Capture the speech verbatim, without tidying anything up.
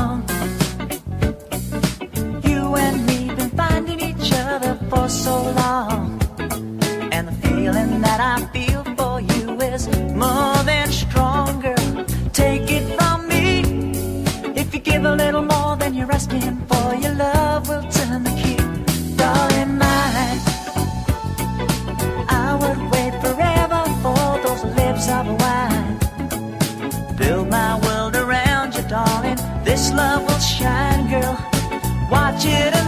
strong. You and me been finding each other for so long, and the feeling that I feel for you is more than stronger. Take it from me, if you give a little more than you're asking for, your love will turn the key. Darling mine, I would wait forever for those lips of wine. Build my world around you, darling, this love will shine, girl. Watch it